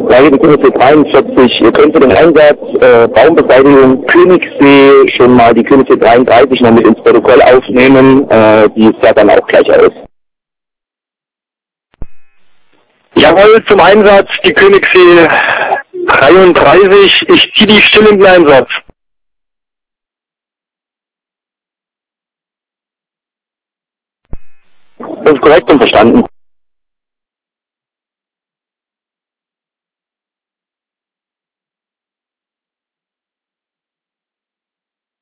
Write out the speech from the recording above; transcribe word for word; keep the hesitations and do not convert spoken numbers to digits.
Frage die Königssee dreiundvierzig, ihr könnt für den Einsatz äh, Baumbeseitigung Königssee schon mal die Königssee dreiunddreißig noch mit ins Protokoll aufnehmen, äh, die ist ja dann auch gleich aus. Jawohl, zum Einsatz die Königssee dreiunddreißig, ich ziehe die still in den Einsatz. Das ist korrekt und verstanden.